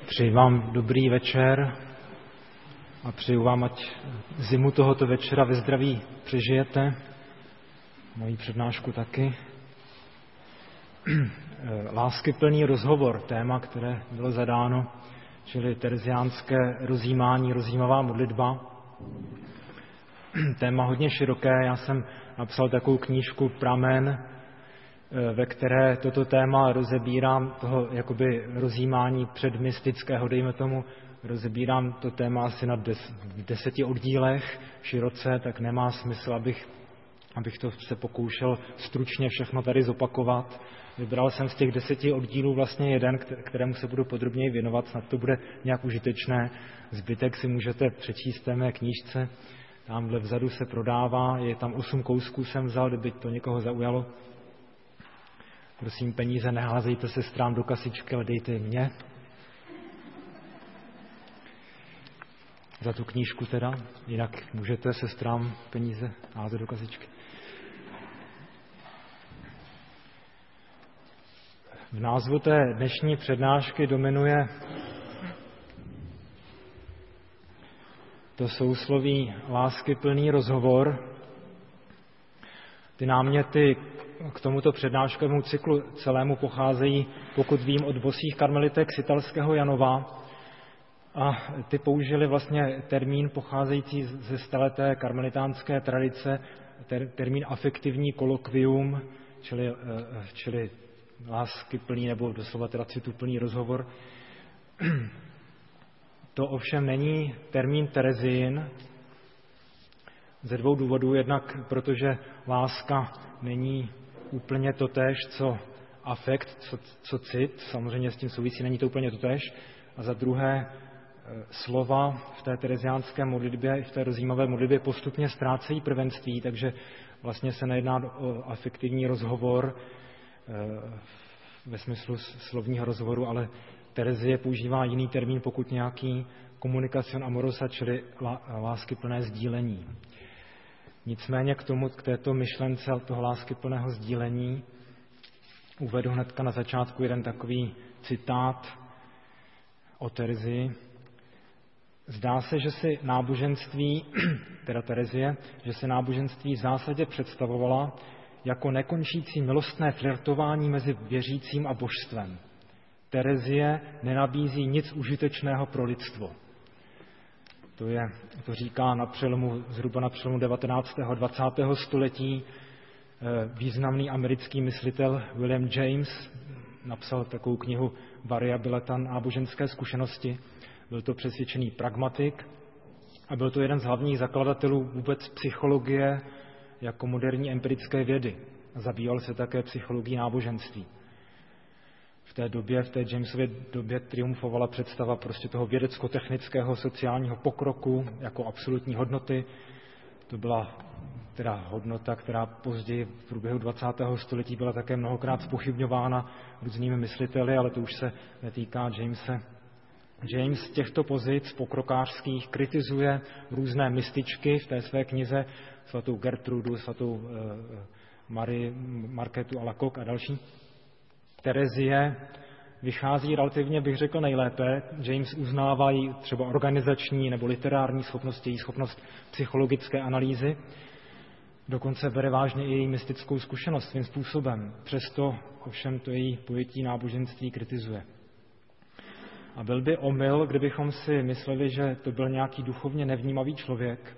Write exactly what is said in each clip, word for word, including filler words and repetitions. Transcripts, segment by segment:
Přeji vám dobrý večer a přeju vám, ať zimu tohoto večera ve zdraví přežijete. Moji přednášku taky. Láskyplný rozhovor, téma, které bylo zadáno, čili tereziánské rozjímání, rozjímavá modlitba. Téma hodně široké, já jsem napsal takovou knížku Pramen, ve které toto téma rozebírám, toho jakoby rozjímání předmystického, dejme tomu, rozebírám to téma asi na des, v deseti oddílech široce, tak nemá smysl, abych, abych to se pokoušel stručně všechno tady zopakovat. Vybral jsem z těch deseti oddílů vlastně jeden, kterému se budu podrobněji věnovat, snad to bude nějak užitečné. Zbytek si můžete přečíst v té mé knížce, tamhle vzadu se prodává, je tam osm kousků jsem vzal, kdyby to někoho zaujalo. Prosím, peníze neházejte se sestrám do kasičky, ale dejte je mně. Za tu knížku teda, jinak můžete sestrám peníze házet do kasičky. V názvu té dnešní přednášky dominuje to sousloví láskyplný rozhovor. Ty náměty k tomuto přednáškovému cyklu celému pocházejí, pokud vím, od bosých karmelitek z italského Janova. A ty použili vlastně termín pocházející ze staleté karmelitánské tradice, ter, termín afektivní kolokvium, čili, čili láskyplný nebo doslova teda cituplný rozhovor. To ovšem není termín terezín ze dvou důvodů. Jednak protože láska není úplně totéž, co afekt, co, co cit, samozřejmě s tím souvisí, není to úplně totéž. A za druhé, slova v té tereziánské modlitbě i v té rozjímavé modlitbě postupně ztrácejí prvenství, takže vlastně se nejedná o afektivní rozhovor ve smyslu slovního rozhovoru, ale Terezie používá jiný termín, pokud nějaký communication amorosa, čili láskyplné sdílení. Nicméně k tomu, k této myšlence toho láskyplného sdílení uvedu hnedka na začátku jeden takový citát o Terezii. Zdá se, že si náboženství, teda Terezie, že se náboženství v zásadě představovala jako nekončící milostné flirtování mezi věřícím a božstvem. Terezie nenabízí nic užitečného pro lidstvo. To, je, to říká na přelomu, zhruba na přelomu devatenáctého a dvacátého století významný americký myslitel William James, napsal takovou knihu Variabilita náboženské zkušenosti. Byl to přesvědčený pragmatik a byl to jeden z hlavních zakladatelů vůbec psychologie jako moderní empirické vědy. Zabýval se také psychologií náboženství. V té době, v té Jamesově době triumfovala představa prostě toho vědecko-technického sociálního pokroku jako absolutní hodnoty. To byla teda hodnota, která později v průběhu dvacátého století byla také mnohokrát zpochybňována různými mysliteli, ale to už se netýká Jamese. James z těchto pozic pokrokářských kritizuje různé mystičky v té své knize, svatou Gertrudu, svatou Marii, Markétu Alacoque a další. Terezie vychází relativně, bych řekl, nejlépe. James uznává jí třeba organizační nebo literární schopnosti, její schopnost psychologické analýzy. Dokonce bere vážně i její mystickou zkušenost svým způsobem. Přesto ovšem to její pojetí náboženství kritizuje. A byl by omyl, kdybychom si mysleli, že to byl nějaký duchovně nevnímavý člověk.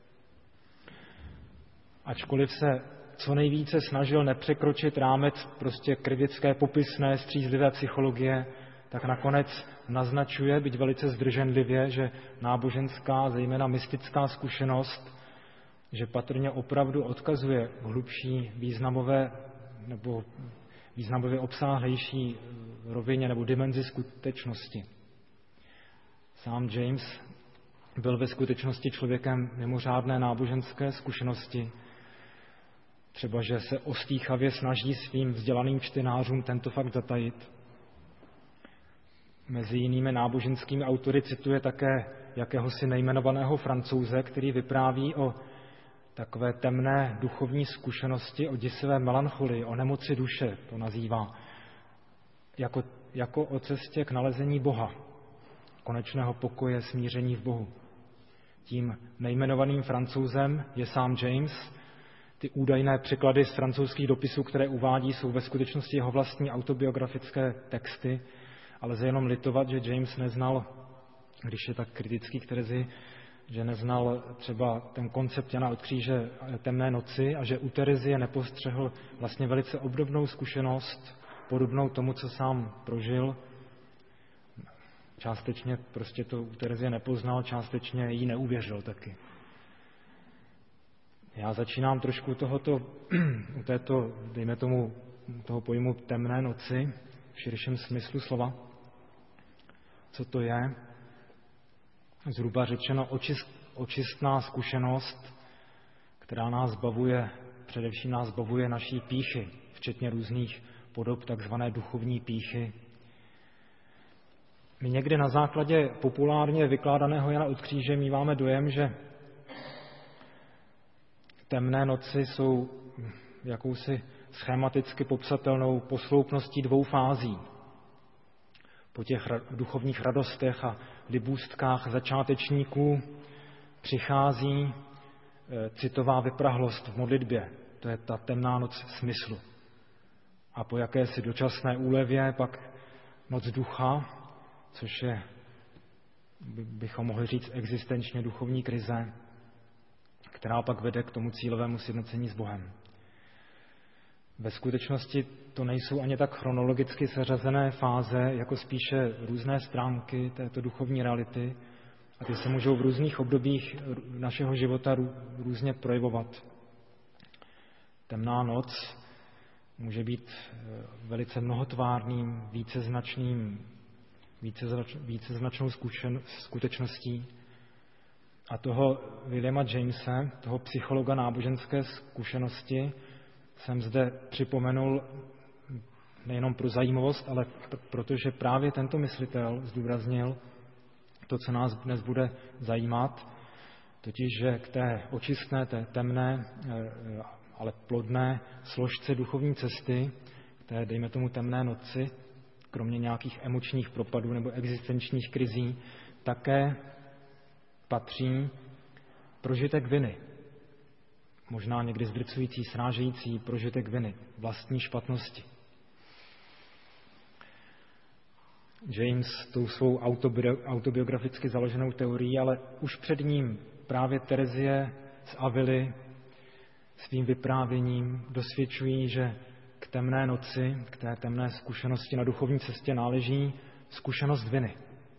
Ačkoliv se co nejvíce snažil nepřekročit rámec prostě kritické, popisné, střízlivé psychologie, tak nakonec naznačuje, byť velice zdrženlivě, že náboženská, zejména mystická zkušenost, že patrně opravdu odkazuje k hlubší významové nebo významově obsáhlejší rovině nebo dimenzi skutečnosti. Sám James byl ve skutečnosti člověkem mimořádné náboženské zkušenosti, třeba že se ostýchavě snaží svým vzdělaným čtenářům tento fakt zatajit. Mezi jinými náboženskými autory cituje také jakéhosi nejmenovaného Francouze, který vypráví o takové temné duchovní zkušenosti, o děsivé melancholii, o nemoci duše, to nazývá, jako, jako o cestě k nalezení Boha. konečného pokoje, smíření v Bohu. Tím nejmenovaným Francouzem je sám James. Ty údajné překlady z francouzských dopisů, které uvádí, jsou ve skutečnosti jeho vlastní autobiografické texty, ale lze jenom litovat, že James neznal, když je tak kritický k Terezii, že neznal třeba ten koncept Jana od kříže temné noci a že u Terezie nepostřehl vlastně velice obdobnou zkušenost, podobnou tomu, co sám prožil. Částečně prostě to u Terezie nepoznal, částečně jí neuvěřil taky. Já začínám trošku tohoto, u této, dejme tomu, toho pojmu temné noci v širším smyslu slova. Co to je? Zhruba řečeno očist, očistná zkušenost, která nás zbavuje, především nás zbavuje naší pýchy, včetně různých podob takzvané duchovní pýchy. My někdy na základě populárně vykládaného Jana od kříže míváme dojem, že temné noci jsou jakousi schematicky popsatelnou posloupností dvou fází. Po těch duchovních radostech a libůstkách začátečníků přichází citová vyprahlost v modlitbě. To je ta temná noc smyslu. A po jakési dočasné úlevě pak noc ducha, což je, bychom mohli říct, existenčně duchovní krize, která pak vede k tomu cílovému sjednocení s Bohem. Ve skutečnosti to nejsou ani tak chronologicky seřazené fáze, jako spíše různé stránky této duchovní reality, a ty se můžou v různých obdobích našeho života různě projevovat. Temná noc může být velice mnohotvárným, víceznačným, víceznačnou skutečností. A toho Williama Jamese, toho psychologa náboženské zkušenosti, jsem zde připomenul nejenom pro zajímavost, ale protože právě tento myslitel zdůraznil to, co nás dnes bude zajímat, totiž, že k té očistné, té temné, ale plodné složce duchovní cesty, k té, dejme tomu, temné noci, kromě nějakých emočních propadů nebo existenčních krizí, také patří prožitek viny. Možná někdy zdrcující, srážející prožitek viny, vlastní špatnosti. James tou svou autobiograficky založenou teorií, ale už před ním právě Terezie z Avily svým vyprávěním dosvědčují, že k temné noci, k té temné zkušenosti na duchovní cestě náleží zkušenost viny.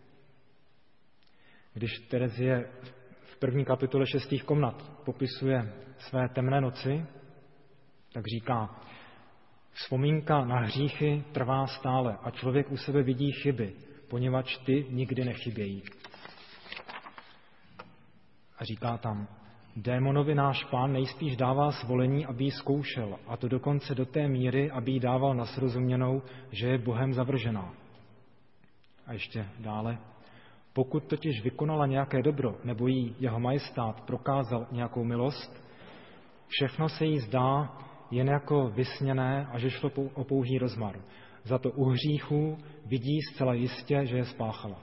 Když Terezie v první kapitole šestých komnat popisuje své temné noci, tak říká: vzpomínka na hříchy trvá stále a člověk u sebe vidí chyby, poněvadž ty nikdy nechybějí. A říká tam: démonovi náš Pán nejspíš dává svolení, aby ji zkoušel, a to dokonce do té míry, aby jí dával na srozuměnou, že je Bohem zavržená. A ještě dále: pokud totiž vykonala nějaké dobro, nebo jí jeho majestát prokázal nějakou milost, všechno se jí zdá jen jako vysněné a že šlo o pouhý rozmar. Za to u hříchů vidí zcela jistě, že je spáchala.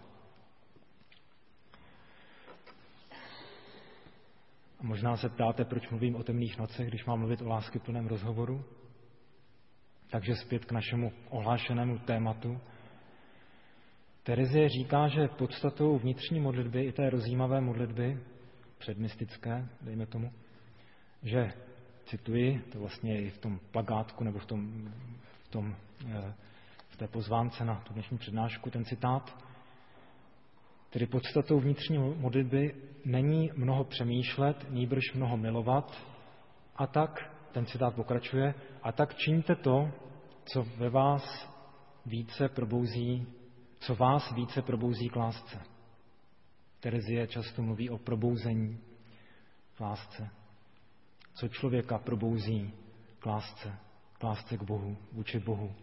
A možná se ptáte, proč mluvím o temných nocech, když mám mluvit o láskyplném rozhovoru. Takže zpět k našemu ohlášenému tématu. Terezie říká, že podstatou vnitřní modlitby, i té rozjímavé modlitby, předmystické, dejme tomu, že, cituji, to vlastně je i v tom plakátku nebo v, tom, v, tom, v té pozvánce na tu dnešní přednášku, ten citát, tedy podstatou vnitřní modlitby není mnoho přemýšlet, nýbrž mnoho milovat, a tak, ten citát pokračuje, a tak čiňte to, co ve vás více probouzí, co vás více probouzí k lásce. Terezie často mluví o probouzení k lásce. Co člověka probouzí k lásce, k lásce k Bohu, vůči Bohu.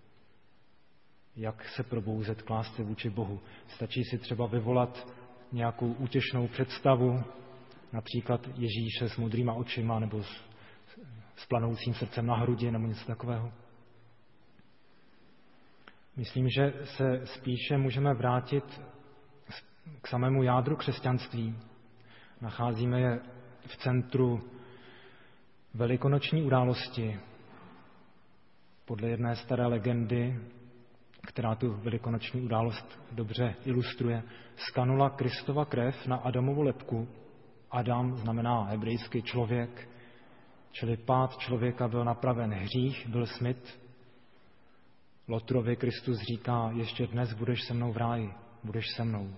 Jak se probouzet k lásce vůči Bohu? Stačí si třeba vyvolat nějakou útěšnou představu, například Ježíše s modrýma očima nebo s, s planoucím srdcem na hrudi nebo něco takového. Myslím, že se spíše můžeme vrátit k samému jádru křesťanství. Nacházíme je v centru velikonoční události. Podle jedné staré legendy, která tu velikonoční událost dobře ilustruje, skanula Kristova krev na Adamovu lebku. Adam znamená hebrejský člověk, čili pád člověka byl napraven hřích, byl smyt. Lotrovi Kristus říká, ještě dnes budeš se mnou v ráji, budeš se mnou.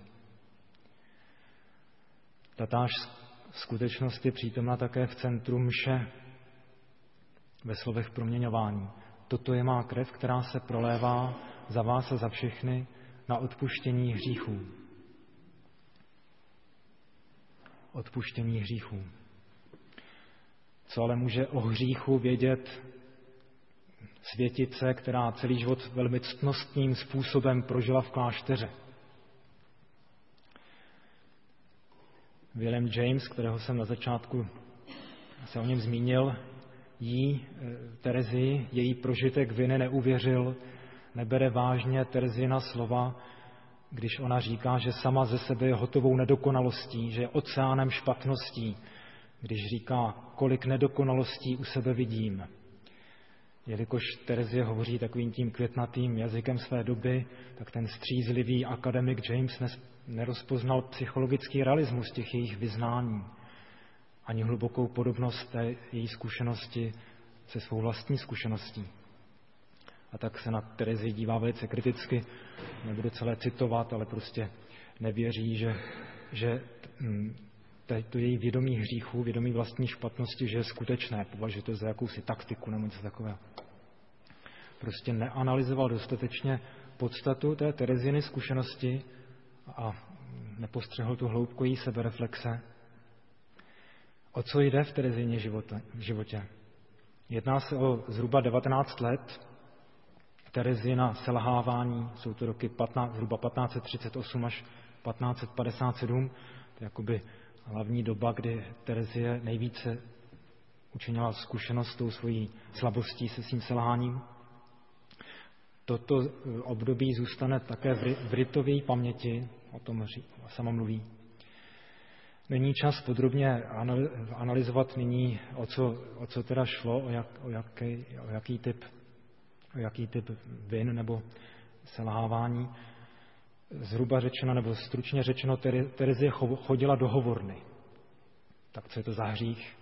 Tatáž skutečnost je přítomna také v centru mše, ve slovech proměňování. Toto je má krev, která se prolévá za vás a za všechny na odpuštění hříchů. Odpuštění hříchů. Co ale může o hříchu vědět světice, která celý život velmi ctnostním způsobem prožila v klášteře? William James, kterého jsem na začátku se o něm zmínil, jí, Terezii, její prožitek viny neuvěřil, nebere vážně Terezina slova, když ona říká, že sama ze sebe je hotovou nedokonalostí, že je oceánem špatností, když říká, kolik nedokonalostí u sebe vidím. Jelikož Terezie hovoří takovým tím květnatým jazykem své doby, tak ten střízlivý akademik James nerozpoznal psychologický realismus těch jejich vyznání, ani hlubokou podobnost té její zkušenosti se svou vlastní zkušeností. A tak se na Terezii dívá velice kriticky, nebudu celé citovat, ale prostě nevěří, že, že to její vědomí hříchu, vědomí vlastní špatnosti, že je skutečné, považuje to za jakousi taktiku nebo něco takového. Prostě neanalyzoval dostatečně podstatu té Tereziny zkušenosti a nepostřehl tu hloubku její sebereflexe. O co jde v Terezině životě? Jedná se o zhruba devatenáct let Terezina selhávání, jsou to roky patnáct, zhruba patnáct set třicet osm až patnáct set padesát sedm, to je jakoby hlavní doba, kdy Terezie nejvíce učinila zkušenost s tou svojí slabostí, se svým selháním. Toto období zůstane také v rytové paměti, o tom sama mluví. Není čas podrobně analyzovat nyní, o co, o co teda šlo, o, jak, o, jaký, o, jaký typ, o jaký typ vin nebo selhávání. Zhruba řečeno, nebo stručně řečeno, Terezie chodila do hovorny. Tak co je to za hřích?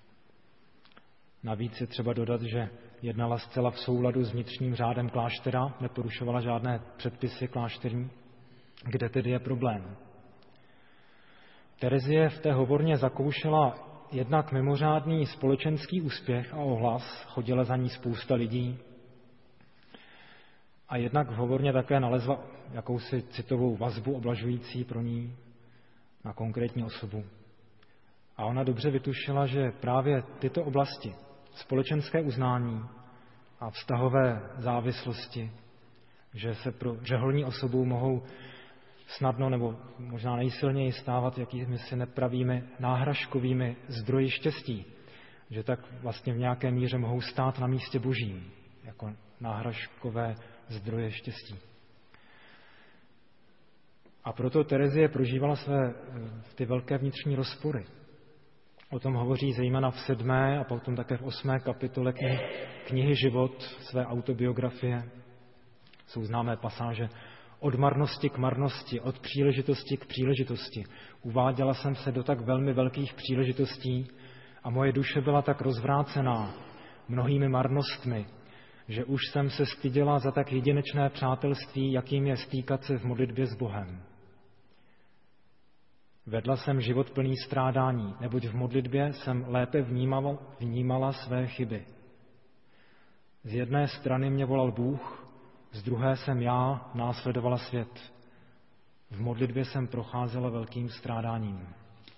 Navíc je třeba dodat, že jednala zcela v souladu s vnitřním řádem kláštera, neporušovala žádné předpisy klášterní. Kde tedy je problém? Terezie v té hovorně zakoušela jednak mimořádný společenský úspěch a ohlas, chodila za ní spousta lidí, a jednak v hovorně také nalezla jakousi citovou vazbu oblažující pro ní na konkrétní osobu. A ona dobře vytušila, že právě tyto oblasti, společenské uznání a vztahové závislosti, že se pro řeholní osobu mohou snadno nebo možná nejsilněji stávat jakými si nepravými náhražkovými zdroji štěstí, že tak vlastně v nějaké míře mohou stát na místě božím, jako náhražkové zdroje štěstí. A proto Terezie prožívala své ty velké vnitřní rozpory. O tom hovoří zejména v sedmé a potom také v osmé kapitole knihy, knihy Život, své autobiografie. Jsou známé pasáže: od marnosti k marnosti, od příležitosti k příležitosti. Uváděla jsem se do tak velmi velkých příležitostí a moje duše byla tak rozvrácená mnohými marnostmi, že už jsem se styděla za tak jedinečné přátelství, jakým je stýkat se v modlitbě s Bohem. Vedla jsem život plný strádání, neboť v modlitbě jsem lépe vnímala, vnímala své chyby. Z jedné strany mě volal Bůh, z druhé jsem já následovala svět. V modlitbě jsem procházela velkým strádáním.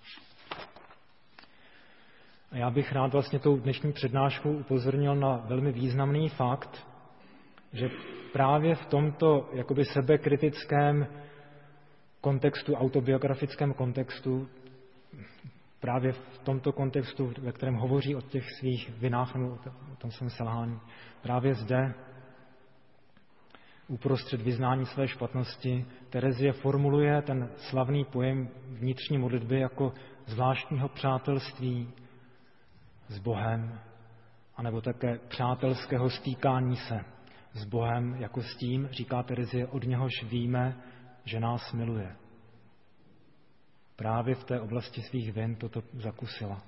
A já bych rád vlastně tou dnešní přednáškou upozornil na velmi významný fakt, že právě v tomto jakoby sebekritickém kontextu, autobiografickém kontextu, právě v tomto kontextu, ve kterém hovoří o těch svých vinách, o tom svém selhání, právě zde uprostřed vyznání své špatnosti Terezie formuluje ten slavný pojem vnitřní modlitby jako zvláštního přátelství s Bohem, anebo také přátelského stýkání se s Bohem, jako s tím, říká Terezie, od něhož víme, že nás miluje. Právě v té oblasti svých vin toto zakusila.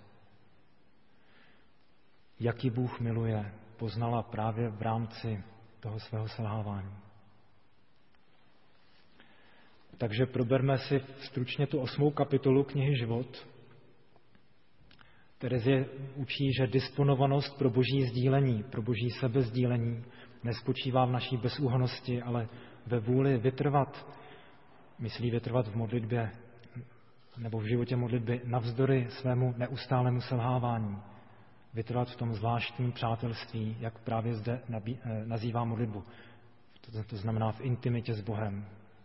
Jak ji Bůh miluje, poznala právě v rámci toho svého selhávání. Takže proberme si stručně tu osmou kapitolu knihy Život. Terezie učí, že disponovanost pro boží sdílení, pro boží sebezdílení nespočívá v naší bezúhonnosti, ale ve vůli vytrvat, myslí vytrvat v modlitbě nebo v životě modlitby navzdory svému neustálému selhávání. Vytrvat v tom zvláštním přátelství, jak právě zde nabí, eh, nazývá modlitbu. To, to znamená v intimitě s Bohem.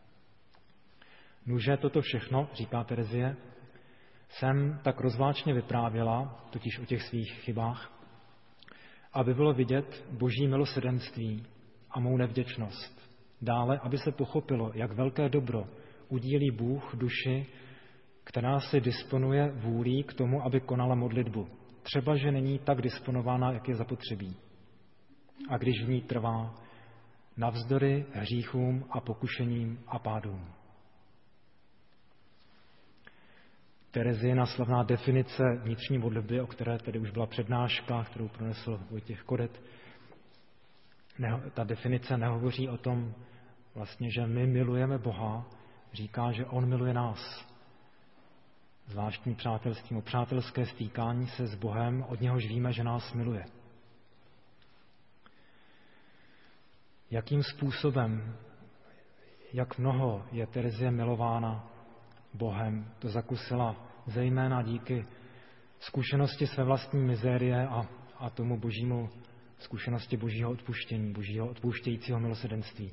Nuže toto všechno, říká Terezie, jsem tak rozvláčně vyprávěla, totiž o těch svých chybách, aby bylo vidět boží milosrdenství a mou nevděčnost. Dále, aby se pochopilo, jak velké dobro udílí Bůh duši, která si disponuje vůlí k tomu, aby konala modlitbu. Třeba, že není tak disponována, jak je zapotřebí. A když v ní trvá, navzdory hříchům a pokušením a pádům. Tereziina slavná definice vnitřní modlitby, o které tedy už byla přednáška, kterou pronesl Vojtěch Kodet, ta definice nehovoří o tom, vlastně, že my milujeme Boha, říká, že on miluje nás. Zvláštní přátelství, přátelské stýkání se s Bohem, od něhož víme, že nás miluje. Jakým způsobem, jak mnoho je Terezie milována Bohem, to zakusila zejména díky zkušenosti své vlastní mizérie a, a tomu božímu, zkušenosti božího odpuštění, božího odpouštějícího milosrdenství.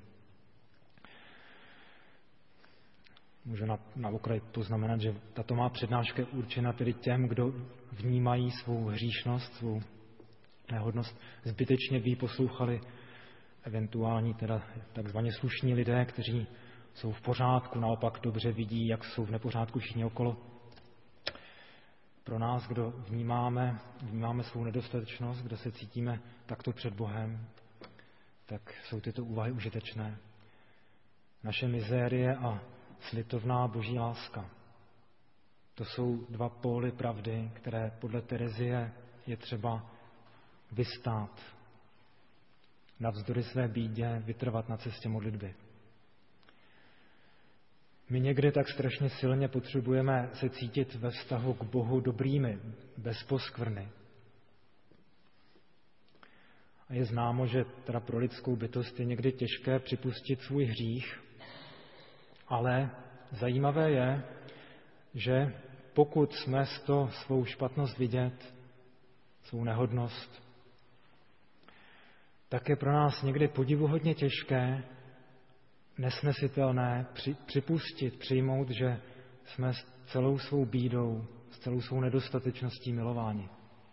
Můžu na, na okraj poznamenat, že tato má přednáška je určena tedy těm, kdo vnímají svou hříšnost, svou nehodnost. Zbytečně by ji poslouchali eventuální teda takzvaně slušní lidé, kteří jsou v pořádku, naopak dobře vidí, jak jsou v nepořádku všichni okolo. Pro nás, kdo vnímáme, vnímáme svou nedostatečnost, kdo se cítíme takto před Bohem, tak jsou tyto úvahy užitečné. Naše mizérie a slitovná boží láska. To jsou dva póly pravdy, které podle Terezie je třeba vystát. Navzdory své bídě vytrvat na cestě modlitby. My někdy tak strašně silně potřebujeme se cítit ve vztahu k Bohu dobrými, bez poskvrny. A je známo, že teda pro lidskou bytost je někdy těžké připustit svůj hřích, ale zajímavé je, že pokud jsme z toho svou špatnost vidět, svou nehodnost, tak je pro nás někdy podivuhodně těžké, nesnesitelné při, připustit, přijmout, že jsme s celou svou bídou, s celou svou nedostatečností milováni.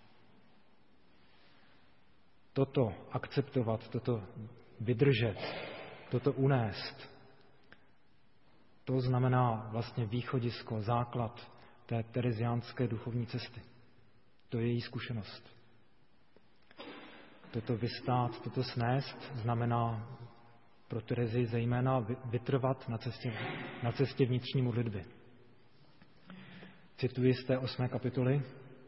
Toto akceptovat, toto vydržet, toto unést, to znamená vlastně východisko, základ té tereziánské duchovní cesty. To je její zkušenost. Toto vystát, toto snést znamená pro Terezii zejména vytrvat na cestě, na cestě vnitřní modlitby. Cituji z té osmé kapitoly.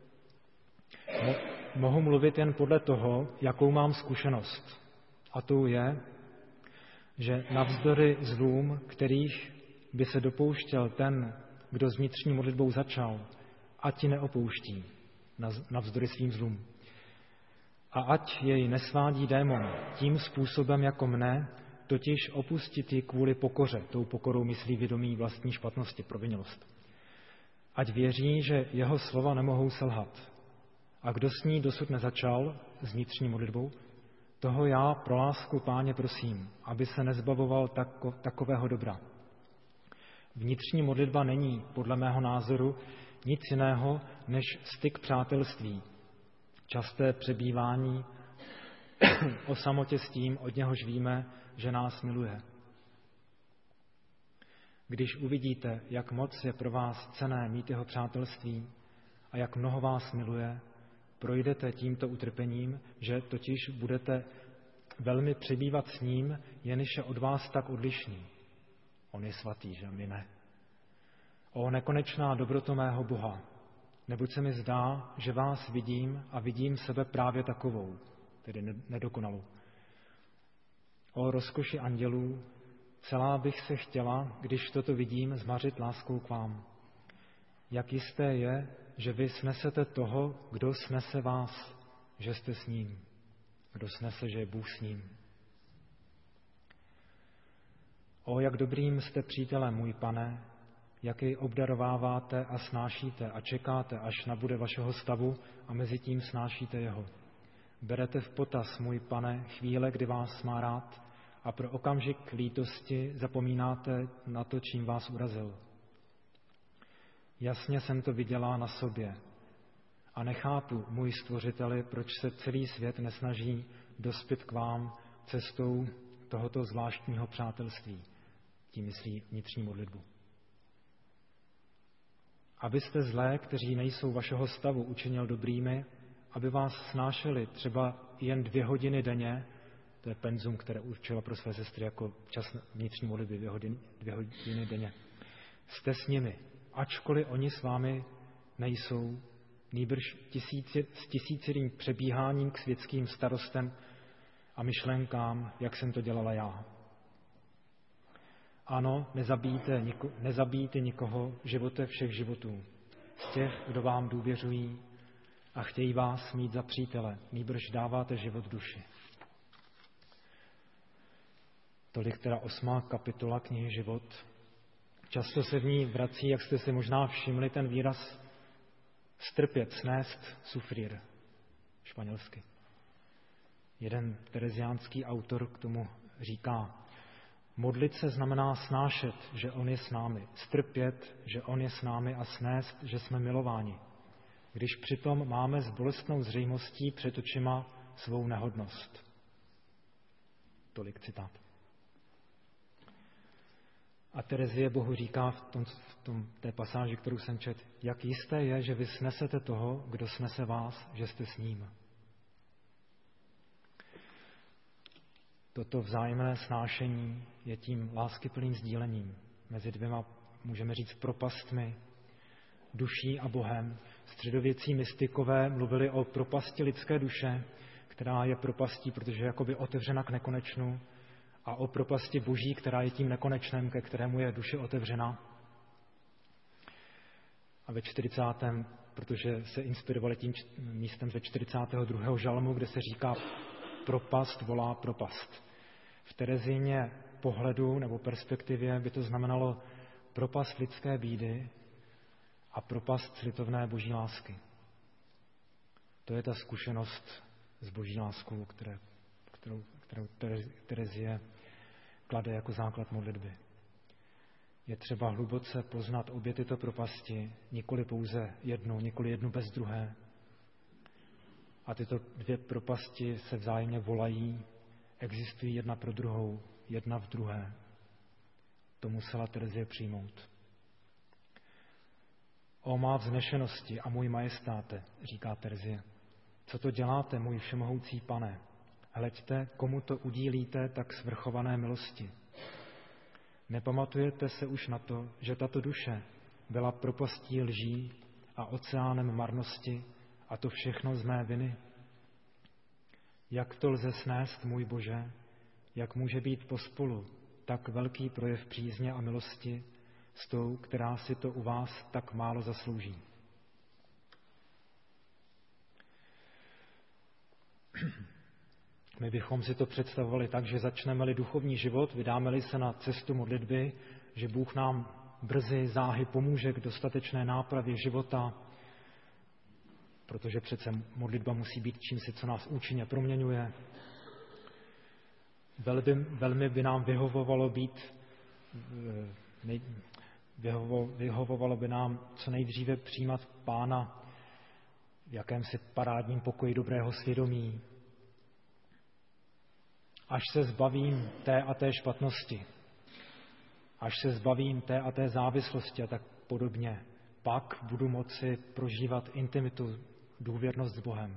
Mohu mluvit jen podle toho, jakou mám zkušenost. A to je, že navzdory zlům, kterých by se dopouštěl ten, kdo s vnitřní modlitbou začal, ať ji neopouští navzdory svým zlům. A ať jej nesvádí démon tím způsobem jako mne, totiž opustit ji kvůli pokoře, tou pokorou myslí vědomí vlastní špatnosti, provinělost. Ať věří, že jeho slova nemohou selhat. A kdo s ní dosud nezačal, s vnitřní modlitbou, toho já pro lásku Páně prosím, aby se nezbavoval tako, takového dobra. Vnitřní modlitba není, podle mého názoru, nic jiného než styk přátelství, časté přebývání o samotě s tím, od něhož víme, že nás miluje. Když uvidíte, jak moc je pro vás cenné mít jeho přátelství a jak mnoho vás miluje, projdete tímto utrpením, že totiž budete velmi přebývat s ním, jenž je od vás tak odlišný. On je svatý, že my ne. O nekonečná dobroto mého Boha, neboť se mi zdá, že vás vidím a vidím sebe právě takovou, tedy nedokonalou. O rozkoši andělů, celá bych se chtěla, když toto vidím, zmařit láskou k vám. Jak jisté je, že vy snesete toho, kdo snese vás, že jste s ním. Kdo snese, že je Bůh s ním. O, jak dobrým jste přítelem, můj Pane, jak jej obdarováváte a snášíte a čekáte, až nabude vašeho stavu a mezi tím snášíte jeho. Berete v potaz, můj Pane, chvíle, kdy vás má rád a pro okamžik lítosti zapomínáte na to, čím vás urazil. Jasně jsem to viděla na sobě a nechápu, můj Stvořiteli, proč se celý svět nesnaží dospět k vám cestou tohoto zvláštního přátelství. Tím myslí vnitřní modlitbu. Abyste zlé, kteří nejsou vašeho stavu, učinil dobrými, aby vás snášeli třeba jen dvě hodiny denně, to je penzum, které určila pro své sestry jako čas vnitřní modlitby, dvě hodiny, dvě hodiny denně. Jste s nimi, ačkoliv oni s vámi nejsou, nýbrž tisíci, s tisícirým přebíháním k světským starostem a myšlenkám, jak jsem to dělala já. Ano, nezabijte, niko, nezabijte nikoho živote všech životů, z těch, kdo vám důvěřují a chtějí vás mít za přítele, nýbrž dáváte život duši. Tolik teda osmá kapitola knihy Život. Často se v ní vrací, jak jste si možná všimli, ten výraz strpět, snést, sufrir, španělsky. Jeden tereziánský autor k tomu říká, modlit se znamená snášet, že on je s námi, strpět, že on je s námi a snést, že jsme milováni, když přitom máme s bolestnou zřejmostí před očima svou nehodnost. Tolik citát. A Terezie Bohu říká v, tom, v tom, té pasáži, kterou jsem četl, jak jisté je, že vy snesete toho, kdo snese vás, že jste s ním. Toto vzájemné snášení je tím láskyplným sdílením mezi dvěma, můžeme říct, propastmi, duší a Bohem. Středověcí mystikové mluvili o propasti lidské duše, která je propastí, protože je jakoby otevřena k nekonečnu, a o propasti boží, která je tím nekonečném, ke kterému je duše otevřena. A ve čtyřicátém protože se inspirovali tím místem ze čtyřicátého druhého žalmu, kde se říká propast volá propast. V Terezíně pohledu nebo perspektivě by to znamenalo propast lidské bídy a propast slitovné boží lásky. To je ta zkušenost s boží láskou, které, kterou, kterou Terezie klade jako základ modlitby. Je třeba hluboce poznat obě tyto propasti, nikoli pouze jednu, nikoli jednu bez druhé. A tyto dvě propasti se vzájemně volají, existují jedna pro druhou, jedna v druhé. To musela Terezie přijmout. O má vznešenosti a můj majestáte, říká Terezie, co to děláte, můj všemohoucí Pane? Hleďte, komu to udílíte tak svrchované milosti. Nepamatujete se už na to, že tato duše byla propastí lží a oceánem marnosti a to všechno z mé viny? Jak to lze snést, můj Bože, jak může být pospolu tak velký projev přízně a milosti s tou, která si to u vás tak málo zaslouží? My bychom si to představovali tak, že začneme-li duchovní život, vydáme-li se na cestu modlitby, že Bůh nám brzy záhy pomůže k dostatečné nápravě života, protože přece modlitba musí být čímsi, co nás účinně proměňuje. Velmi, velmi by nám vyhovovalo být, nej, vyhovo, vyhovovalo by nám co nejdříve přijímat Pána v jakémsi parádním pokoji dobrého svědomí, až se zbavím té a té špatnosti, až se zbavím té a té závislosti a tak podobně, pak budu moci prožívat intimitu, důvěrnost s Bohem.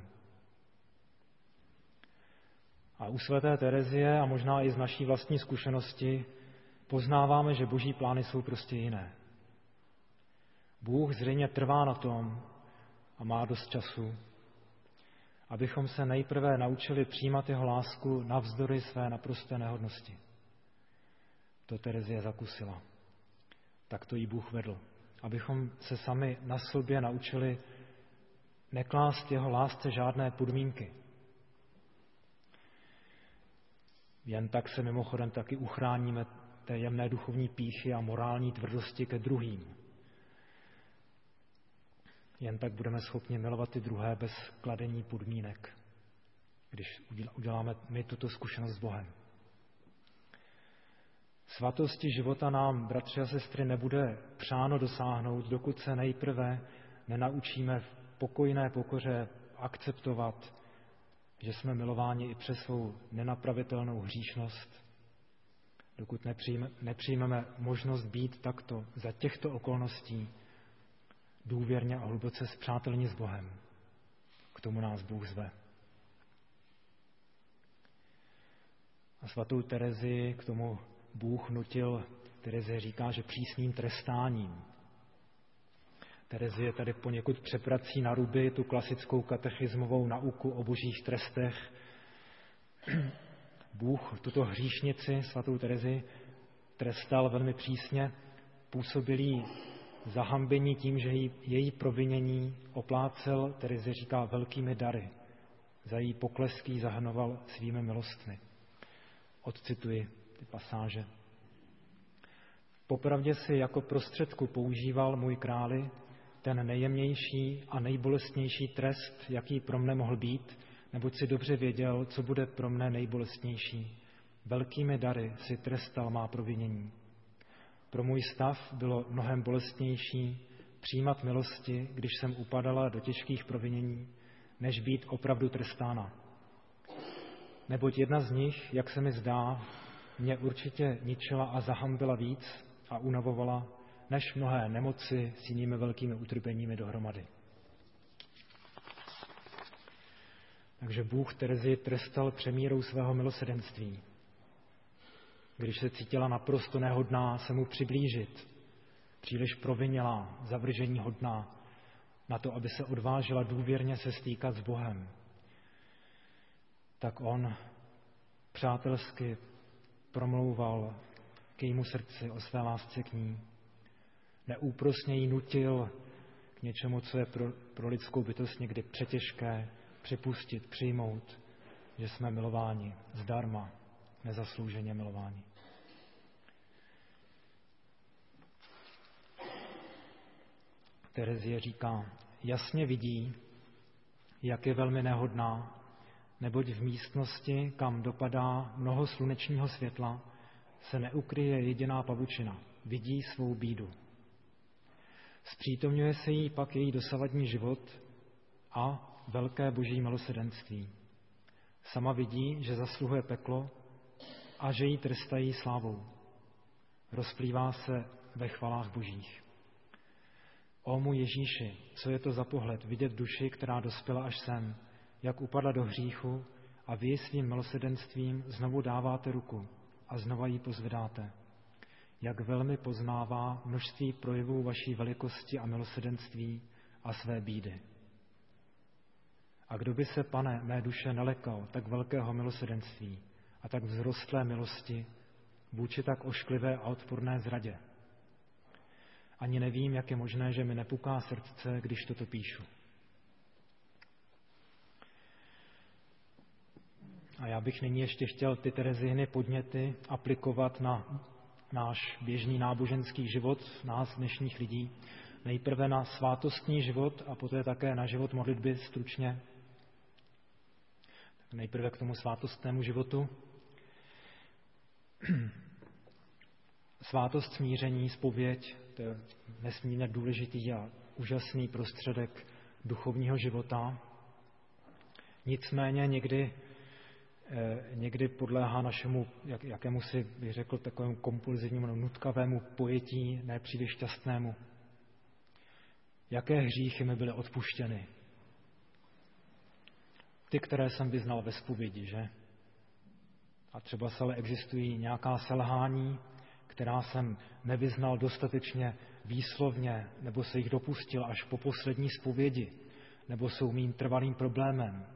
A u svaté Terezie a možná i z naší vlastní zkušenosti poznáváme, že Boží plány jsou prostě jiné. Bůh zřejmě trvá na tom a má dost času, abychom se nejprve naučili přijímat jeho lásku navzdory své naprosté nehodnosti. To Terezie zakusila. Tak to jí Bůh vedl. Abychom se sami na sobě naučili neklást jeho lásce žádné podmínky. Jen tak se mimochodem taky uchráníme té jemné duchovní pýchy a morální tvrdosti ke druhým. Jen tak budeme schopni milovat ty druhé bez kladení podmínek, když uděláme my tuto zkušenost s Bohem. Svatosti života nám, bratři a sestry, nebude přáno dosáhnout, dokud se nejprve nenaučíme v pokojné pokoře akceptovat, že jsme milováni i přes svou nenapravitelnou hříšnost, dokud nepřijme, nepřijmeme možnost být takto za těchto okolností důvěrně a hluboce spřátelní s Bohem. K tomu nás Bůh zve. A svatou Terezii k tomu Bůh nutil, Terezie říká, že přísným trestáním. Terezie tady poněkud přeprací na ruby tu klasickou katechismovou nauku o božích trestech. Bůh tuto hříšnici, svatou Terezii, trestal velmi přísně, působil jí zahambení tím, že jí, její provinění oplácel, Terezie říká, velkými dary. Za její poklesky zahrnoval svými milostmi. Odcituji ty pasáže. Popravdě si jako prostředku používal můj králi ten nejjemnější a nejbolestnější trest, jaký pro mne mohl být, neboť si dobře věděl, co bude pro mne nejbolestnější. Velkými dary si trestal má provinění. Pro můj stav bylo mnohem bolestnější přijímat milosti, když jsem upadala do těžkých provinění, než být opravdu trestána. Neboť jedna z nich, jak se mi zdá, mě určitě ničila a zahambila víc a unavovala, než mnohé nemoci s jinými velkými utrpeními dohromady. Takže Bůh Terezii trestal přemírou svého milosrdenství. Když se cítila naprosto nehodná se mu přiblížit, příliš provinělá, zavržení hodná, na to, aby se odvážila důvěrně se stýkat s Bohem, tak on přátelsky promlouval k jejímu srdci o své lásce k ní. Neúprosně ji nutil k něčemu, co je pro, pro lidskou bytost někdy přetěžké, připustit, přijmout, že jsme milováni zdarma, nezaslouženě milováni. Terezie říká, jasně vidí, jak je velmi nehodná, neboť v místnosti, kam dopadá mnoho slunečního světla, se neukryje jediná pavučina, vidí svou bídu. Zpřítomňuje se jí pak její dosavadní život a velké boží milosrdenství. Sama vidí, že zasluhuje peklo a že jí trestají slávou. Rozplývá se ve chvalách božích. O můj Ježíši, co je to za pohled vidět duši, která dospěla až sem, jak upadla do hříchu a vy svým milosrdenstvím znovu dáváte ruku a znova ji pozvedáte. Jak velmi poznává množství projevů vaší velikosti a milosrdenství a své bídy. A kdo by se, Pane, mé duše nelekal tak velkého milosrdenství a tak vzrostlé milosti vůči tak ošklivé a odporné zradě? Ani nevím, jak je možné, že mi nepuká srdce, když toto píšu. A já bych nyní ještě chtěl ty Terezijny podněty aplikovat na náš běžný náboženský život, nás dnešních lidí. Nejprve na svátostní život a poté také na život modlitby stručně. Tak nejprve k tomu svátostnému životu. Svátost smíření, zpověď, to je nesmírně důležitý a úžasný prostředek duchovního života. Nicméně někdy někdy podléhá našemu, jak, jakému si bych řekl, takovému kompulzivnímu, nutkavému pojetí, ne příliš šťastnému. Jaké hříchy mi byly odpuštěny? Ty, které jsem vyznal ve zpovědi, že? A třeba ale existují nějaká selhání, která jsem nevyznal dostatečně výslovně, nebo se jich dopustil až po poslední zpovědi, nebo jsou mým trvalým problémem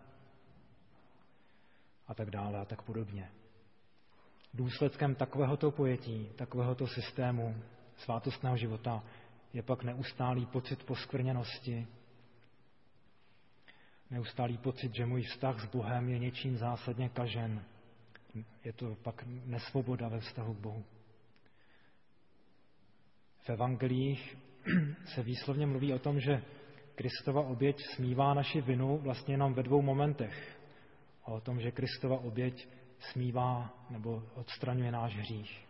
a tak dále a tak podobně. Důsledkem takovéhoto pojetí, takovéhoto systému svátostného života je pak neustálý pocit poskvrněnosti, neustálý pocit, že můj vztah s Bohem je něčím zásadně kažen. Je to pak nesvoboda ve vztahu k Bohu. V evangelích se výslovně mluví o tom, že Kristova oběť smívá naši vinu vlastně jenom ve dvou momentech. O tom, že Kristova oběť smívá nebo odstraňuje náš hřích.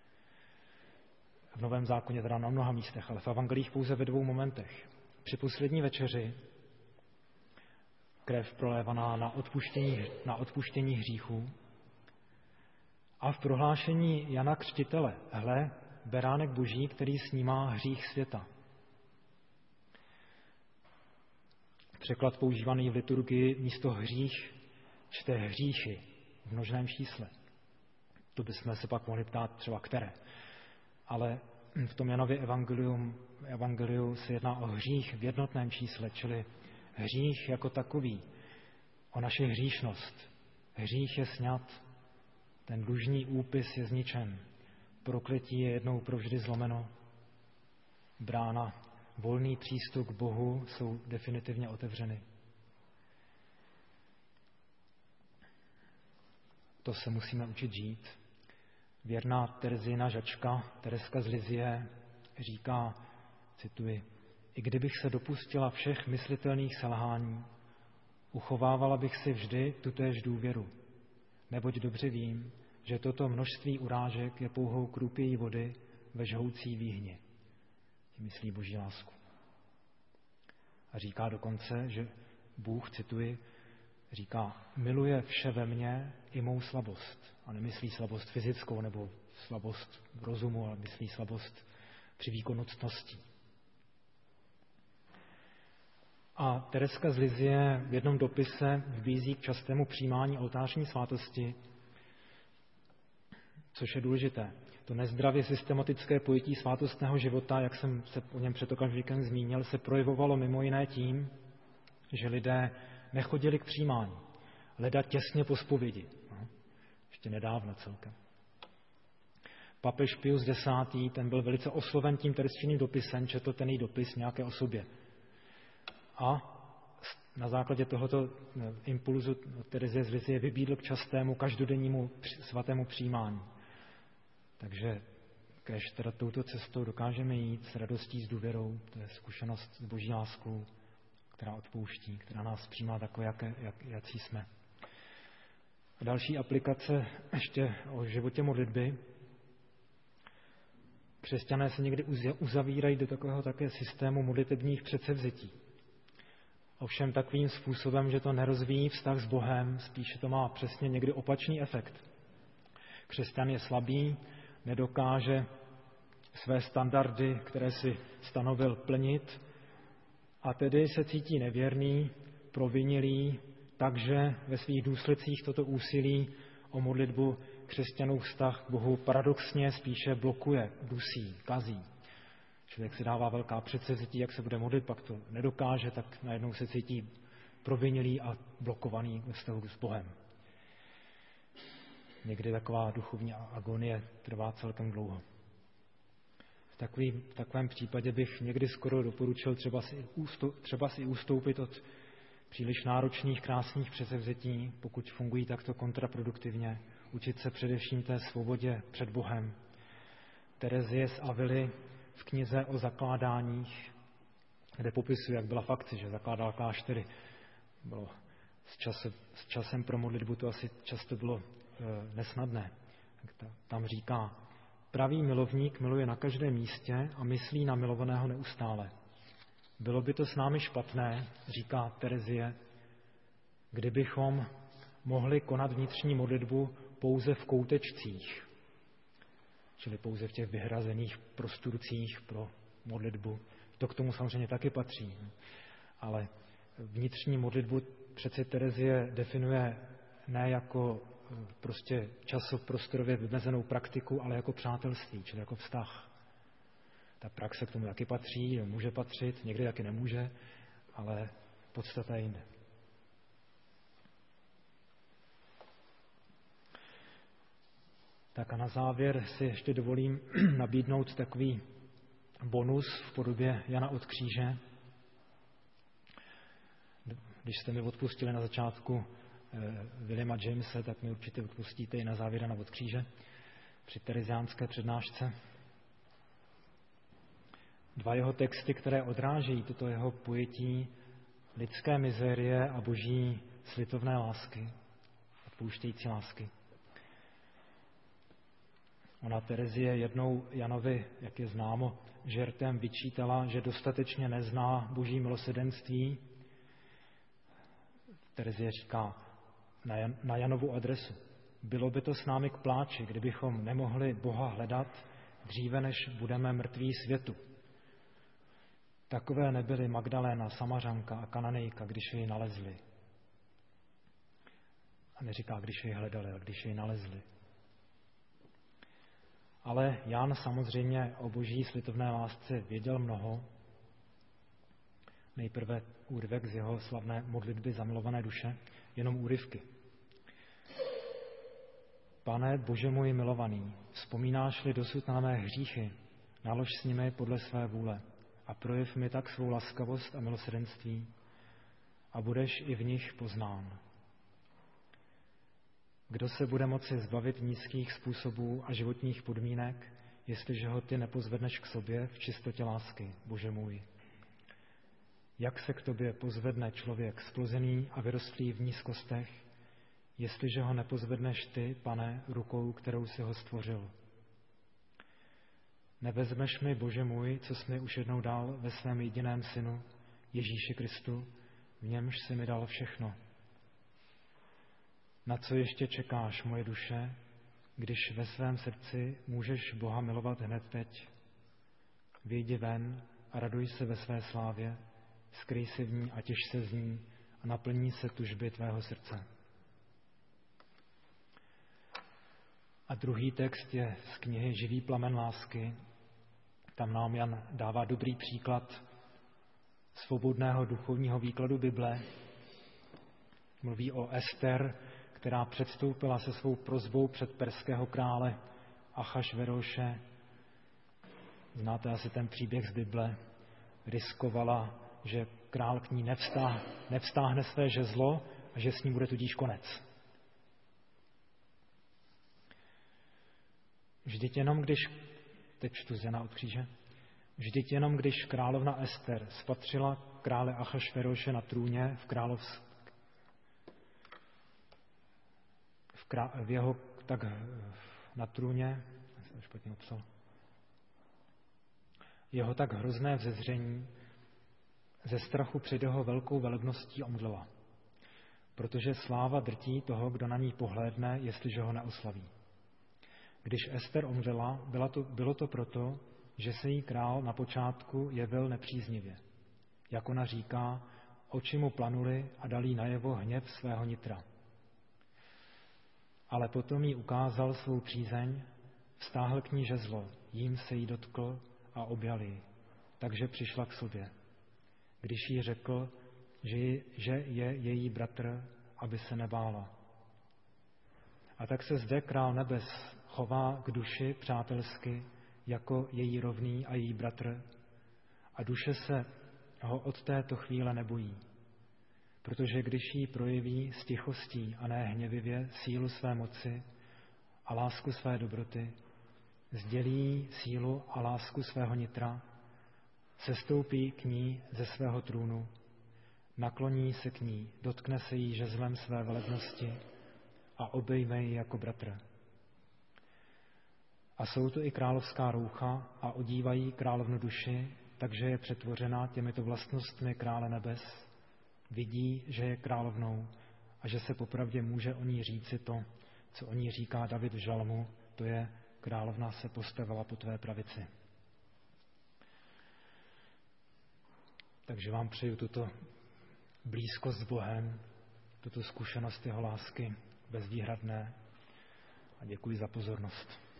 V Novém zákoně teda na mnoha místech, ale v evangelích pouze ve dvou momentech. Při poslední večeři krev prolévaná na odpuštění, na odpuštění hříchů a v prohlášení Jana Křtitele, hle, beránek Boží, který snímá hřích světa. Překlad používaný v liturgii místo hřích čte hříchy v množném čísle. To bychom se pak mohli ptát třeba které. Ale v tom Janově evangelium, evangeliu se jedná o hřích v jednotném čísle, čili hřích jako takový, o naši hříšnost. Hřích je sňat, ten dlužný úpis je zničen, prokletí je jednou provždy zlomeno, brána, volný přístup k Bohu jsou definitivně otevřeny. To se musíme učit žít. Věrná Terezína Žačka, Tereska z Lizie, říká, cituji, i kdybych se dopustila všech myslitelných selhání, uchovávala bych si vždy tutéž důvěru, neboť dobře vím, že toto množství urážek je pouhou krůpějí vody ve žhoucí výhni. Tím myslí Boží lásku. A říká dokonce, že Bůh, cituji, říká, miluje vše ve mně i mou slabost. A nemyslí slabost fyzickou nebo slabost rozumu, ale myslí slabost při výkonu ctností. A Tereska z Lizie v jednom dopise vbízí k častému přijímání oltářní svátosti, což je důležité. To nezdravě systematické pojetí svátostného života, jak jsem se o něm před okamžikem zmínil, se projevovalo mimo jiné tím, že lidé nechodili k přijímání. Leda těsně po zpovědi. No, ještě nedávno celkem. Papež Pius X. ten byl velice osloven tím tereskinným dopisem, četl ten její dopis nějaké osobě. A na základě tohoto impulzu Terezie z Lizie vybídl k častému každodennímu svatému přijímání. Takže kéž teda touto cestou dokážeme jít s radostí, s důvěrou, to je zkušenost s Boží láskou, která odpouští, která nás přijímá takové, jak, jak, jací jsme. A další aplikace ještě o životě modlitby. Křesťané se někdy uzavírají do takového také systému modlitebních předsevzetí. Ovšem takovým způsobem, že to nerozvíjí vztah s Bohem, spíše to má přesně někdy opačný efekt. Křesťan je slabý, nedokáže své standardy, které si stanovil, plnit a tedy se cítí nevěrný, provinilý, takže ve svých důsledcích toto úsilí o modlitbu křesťanův vztah k Bohu paradoxně spíše blokuje, dusí, kazí. Člověk si dává velká předsevzetí, jak se bude modlit, pak to nedokáže, tak najednou se cítí provinilý a blokovaný ve vztahu s Bohem. Někdy taková duchovní agonie trvá celkem dlouho. V, takový, v takovém případě bych někdy skoro doporučil třeba si, třeba si ustoupit od příliš náročných, krásných předsevzetí, pokud fungují takto kontraproduktivně, učit se především té svobodě před Bohem. Terezie z Avily v knize o zakládáních, kde popisuje, jak byla v akci, že zakládala kláštery. Bylo s, čase, s časem pro modlitbu to asi často bylo e, nesnadné. Tam říká, pravý milovník miluje na každém místě a myslí na milovaného neustále. Bylo by to s námi špatné, říká Terezie, kdybychom mohli konat vnitřní modlitbu pouze v koutečcích, čili pouze v těch vyhrazených prostorcích pro modlitbu. To k tomu samozřejmě taky patří. Ale vnitřní modlitbu přece Terezie definuje ne jako prostě časoprostorově vymezenou praktiku, ale jako přátelství, čili jako vztah. Ta praxe k tomu taky patří, může patřit, někdy taky nemůže, ale podstata je jinde. Tak a na závěr si ještě dovolím nabídnout takový bonus v podobě Jana od kříže. Když jste mi odpustili na začátku Williama Jamese, tak mi určitě odpustíte i na závěr Jana od kříže při tereziánské přednášce. Dva jeho texty, které odrážejí toto jeho pojetí lidské mizérie a boží slitovné lásky, odpouštějící lásky. Ona Terezie jednou Janovi, jak je známo, žertem vyčítala, že dostatečně nezná boží milosrdenství. Terezie říká na, Jan, na Janovu adresu: bylo by to s námi k pláči, kdybychom nemohli Boha hledat dříve, než budeme mrtví světu. Takové nebyly Magdaléna, Samařanka a Kananejka, když jej nalezli. A neříká, když jej hledali, ale když jej nalezli. Ale Jan samozřejmě o boží slitovné lásce věděl mnoho. Nejprve úryvek z jeho slavné modlitby zamilované duše, jenom úryvky. Pane Bože můj milovaný, vzpomínáš-li dosud na mé hříchy, nalož s nimi podle své vůle a projev mi tak svou laskavost a milosrdenství a budeš i v nich poznán. Kdo se bude moci zbavit nízkých způsobů a životních podmínek, jestliže ho ty nepozvedneš k sobě v čistotě lásky, Bože můj? Jak se k tobě pozvedne člověk splozený a vyrostlý v nízkostech, jestliže ho nepozvedneš ty, Pane, rukou, kterou si ho stvořil? Nevezmeš mi, Bože můj, co jsi mi už jednou dal ve svém jediném synu, Ježíši Kristu, v němž jsi mi dal všechno. Na co ještě čekáš, moje duše, když ve svém srdci můžeš Boha milovat hned teď? Vyjdi ven a raduj se ve své slávě, skryj se v ní a těš se z ní a naplní se tužby tvého srdce. A druhý text je z knihy Živý plamen lásky. Tam nám Jan dává dobrý příklad svobodného duchovního výkladu Bible. Mluví o Ester, která předstoupila se svou prosbou před perského krále Achašveroše. Znáte asi ten příběh z Bible. Riskovala, že král k ní nevstáhne, nevstáhne své žezlo a že s ní bude tudíž konec. Vždyť jenom když, teď čtu z Jana od kříže, vždyť jenom když královna Ester spatřila krále Achašveroše na trůně v královské V, krá, v jeho tak na trůně, jsem špatně napsal, jeho tak hrozné vzezření, ze strachu před jeho velkou velebností omdlela, protože sláva drtí toho, kdo na ní pohlédne, jestliže ho neoslaví. Když Ester omdlela, bylo to, bylo to proto, že se jí král na počátku jevil nepříznivě. Jak ona říká, oči mu planuly a dal jí najevo hněv svého nitra. Ale potom jí ukázal svou přízeň, vztáhl k ní žezlo, jím se jí dotkl a objal ji, takže přišla k sobě. Když jí řekl, že, že je její bratr, aby se nebála. A tak se zde král nebes chová k duši přátelsky jako její rovný a její bratr a duše se ho od této chvíle nebojí. Protože když jí projeví s tichostí a ne hněvivě sílu své moci a lásku své dobroty, sdělí sílu a lásku svého nitra, sestoupí k ní ze svého trůnu, nakloní se k ní, dotkne se jí žezlem své velebnosti a obejme ji jako bratr. A jsou tu i královská roucha a odívají královnu duši, takže je přetvořena těmito vlastnostmi krále nebes. Vidí, že je královnou a že se popravdě může o ní říci to, co o ní říká David v žalmu, to je: královna se postavila po tvé pravici. Takže vám přeju tuto blízkost s Bohem, tuto zkušenost jeho lásky bezvýhradné a děkuji za pozornost.